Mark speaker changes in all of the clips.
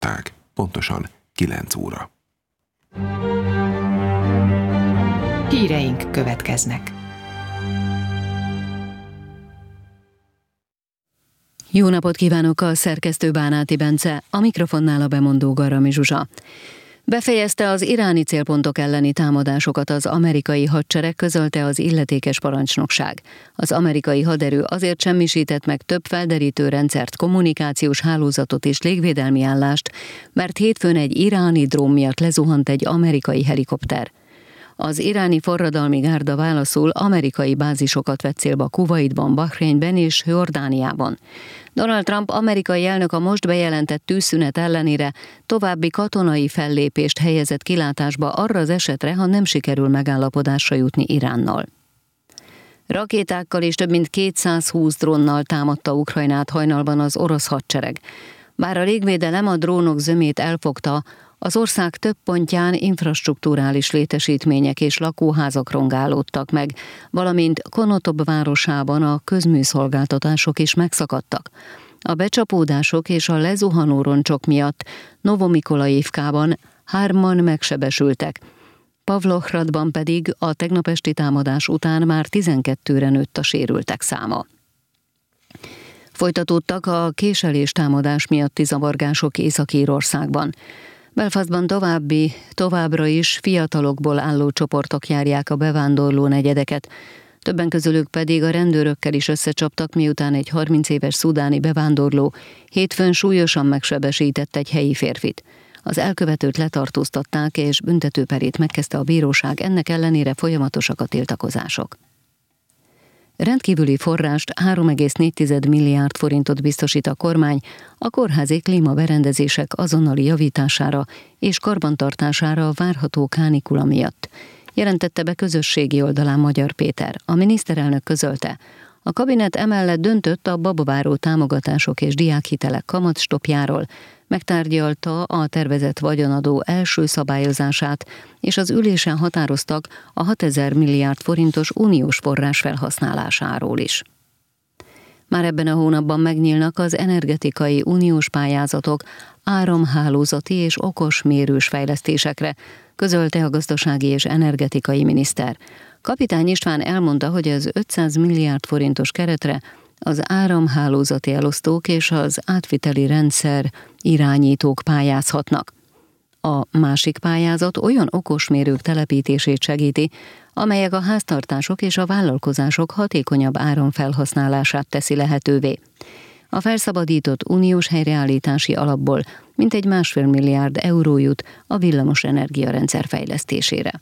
Speaker 1: hallották. Pontosan 9 óra.
Speaker 2: Híreink következnek.
Speaker 3: Jó napot kívánok, a szerkesztő Bánáti Bence, a mikrofonnál a bemondó Garami Zsuzsa. Befejezte az iráni célpontok elleni támadásokat az amerikai hadsereg, közölte az illetékes parancsnokság. Az amerikai haderő azért semmisített meg több felderítő rendszert, kommunikációs hálózatot és légvédelmi állást, mert hétfőn egy iráni drón miatt lezuhant egy amerikai helikopter. Az iráni forradalmi gárda válaszul amerikai bázisokat vett célba Kuwaitban, Bahreinben és Jordániában. Donald Trump amerikai elnök a most bejelentett tűzszünet ellenére további katonai fellépést helyezett kilátásba arra az esetre, ha nem sikerül megállapodásra jutni Iránnal. Rakétákkal és több mint 220 drónnal támadta Ukrajnát hajnalban az orosz hadsereg. Bár a légvédelem a drónok zömét elfogta, az ország több pontján infrastrukturális létesítmények és lakóházak rongálódtak meg, valamint Konotop városában a közműszolgáltatások is megszakadtak. A becsapódások és a lezuhanó roncsok miatt Novomikolaivkában 3-an megsebesültek. Pavlohradban pedig a tegnap esti támadás után már 12-re nőtt a sérültek száma. Folytatódtak a késelés támadás miatti zavargások Észak-Írországban. Belfastban továbbra is fiatalokból álló csoportok járják a bevándorló negyedeket. Többen közülük pedig a rendőrökkel is összecsaptak, miután egy 30 éves szudáni bevándorló hétfőn súlyosan megsebesített egy helyi férfit. Az elkövetőt letartóztatták, és büntetőperét megkezdte a bíróság, ennek ellenére folyamatosak a tiltakozások. Rendkívüli forrást, 3,4 milliárd forintot biztosít a kormány a kórházi klímaberendezések azonnali javítására és karbantartására a várható kánikula miatt, jelentette be közösségi oldalán Magyar Péter. A miniszterelnök közölte, a kabinet emellett döntött a babaváró támogatások és diákhitelek kamatstopjáról, megtárgyalta a tervezett vagyonadó első szabályozását, és az ülésen határoztak a 6000 milliárd forintos uniós forrás felhasználásáról is. Már ebben a hónapban megnyílnak az energetikai uniós pályázatok áramhálózati és okos mérős fejlesztésekre, közölte a gazdasági és energetikai miniszter. Kapitány István elmondta, hogy az 500 milliárd forintos keretre az áramhálózati elosztók és az átviteli rendszer irányítók pályázhatnak. A másik pályázat olyan okosmérők telepítését segíti, amelyek a háztartások és a vállalkozások hatékonyabb áramfelhasználását teszi lehetővé. A felszabadított uniós helyreállítási alapból mintegy 1,5 milliárd euró jut a villamos energiarendszer fejlesztésére.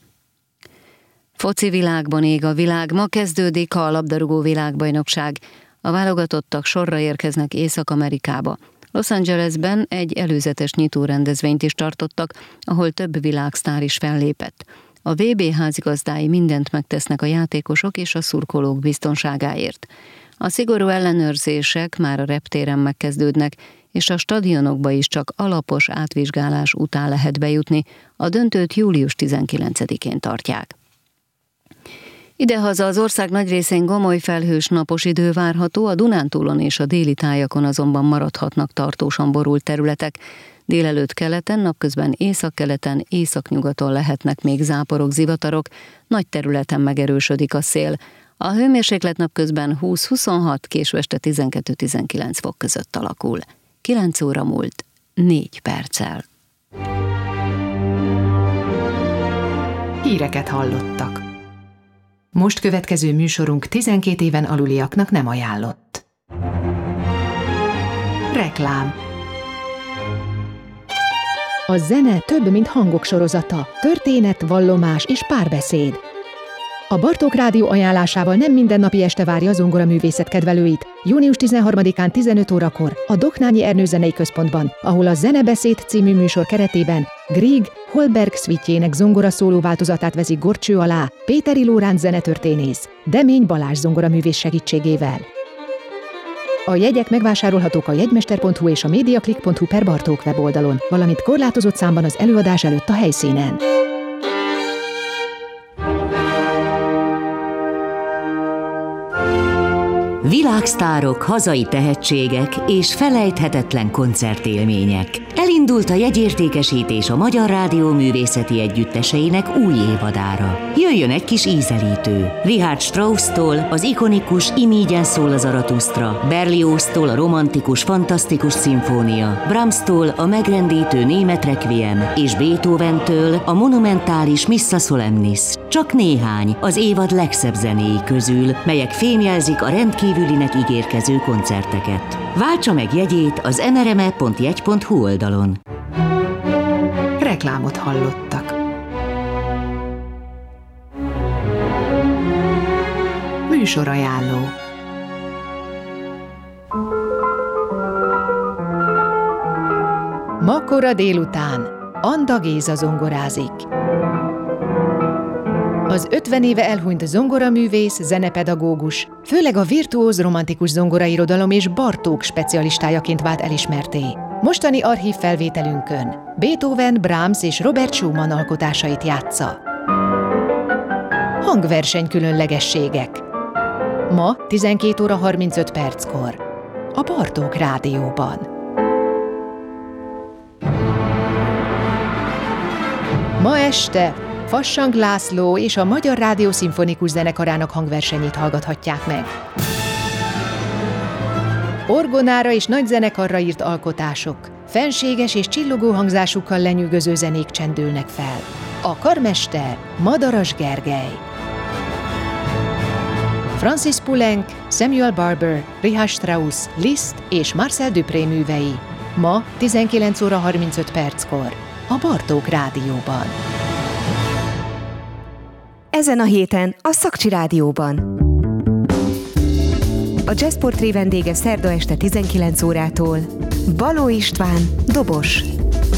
Speaker 3: Foci világban ég a világ, ma kezdődik a labdarúgó világbajnokság. A válogatottak sorra érkeznek Észak-Amerikába. Los Angelesben egy előzetes nyitórendezvényt is tartottak, ahol több világsztár is fellépett. A VB házigazdái mindent megtesznek a játékosok és a szurkolók biztonságáért. A szigorú ellenőrzések már a reptéren megkezdődnek, és a stadionokba is csak alapos átvizsgálás után lehet bejutni, a döntőt július 19-én tartják. Idehaza az ország nagy részén gomoly felhős napos idő várható, a Dunántúlon és a déli tájakon azonban maradhatnak tartósan borult területek. Délelőtt keleten, napközben északkeleten, északnyugaton lehetnek még záporok, zivatarok, nagy területen megerősödik a szél. A hőmérséklet napközben 20-26, késő este 12-19 fok között alakul. 9 óra múlt 4 perccel.
Speaker 2: Híreket hallottak. Most következő műsorunk 12 éven aluliaknak nem ajánlott. Reklám.
Speaker 4: A zene több, mint hangok sorozata, történet, vallomás és párbeszéd. A Bartók Rádió ajánlásával nem mindennapi este várja a zongoraművészet kedvelőit. Június 13-án 15 órakor a Doknányi Ernő Zenei Központban, ahol a Zenebeszéd című műsor keretében Grieg Holberg szvitjének zongora szóló változatát veszik górcső alá Péteri Lóránc zenetörténész, Demény Balázs zongoraművész segítségével. A jegyek megvásárolhatók a jegymester.hu és a mediaclick.hu/Bartók weboldalon, valamint korlátozott számban az előadás előtt a helyszínen.
Speaker 5: Világsztárok, hazai tehetségek és felejthetetlen koncertélmények. Elindult a jegyértékesítés a Magyar Rádió művészeti együtteseinek új évadára. Jöjjön egy kis ízelítő. Richard Strauss-tól az ikonikus Imígyen szól a Zaratusztra, Berlioztól a romantikus, fantasztikus szimfónia, Brahmstól a megrendítő német requiem, és Beethoventől a monumentális Missa Solemnis. Csak néhány az évad legszebb zenéi közül, melyek fémjelzik a rendkívülinek ígérkező koncerteket. Váltsa meg jegyét az nrme.jegy.hu oldalon.
Speaker 2: Reklámot hallottak. Műsorajánló.
Speaker 4: Ma kora délután Anda Géza zongorázik. Az 50 éve elhunyt zongoraművész, zenepedagógus, főleg a virtuóz romantikus zongorairodalom és Bartók specialistájaként vált elismertté. Mostani archív felvételünkön Beethoven, Brahms és Robert Schumann alkotásait játsza. Hangverseny különlegességek. Ma 12 óra 35 perckor a Bartók Rádióban. Ma este Fassang László és a Magyar Rádió Szimfonikus Zenekarának hangversenyét hallgathatják meg. Orgonára és nagy zenekarra írt alkotások, fenséges és csillogó hangzásukkal lenyűgöző zenék csendülnek fel. A karmester Madaras Gergely. Francis Poulenc, Samuel Barber, Richard Strauss, Liszt és Marcel Dupré művei. Ma 19 óra 35 perckor a Bartók Rádióban.
Speaker 6: Ezen a héten a Szakcsi Rádióban. A Jazzportré vendége szerda este 19 órától Baló István, dobos.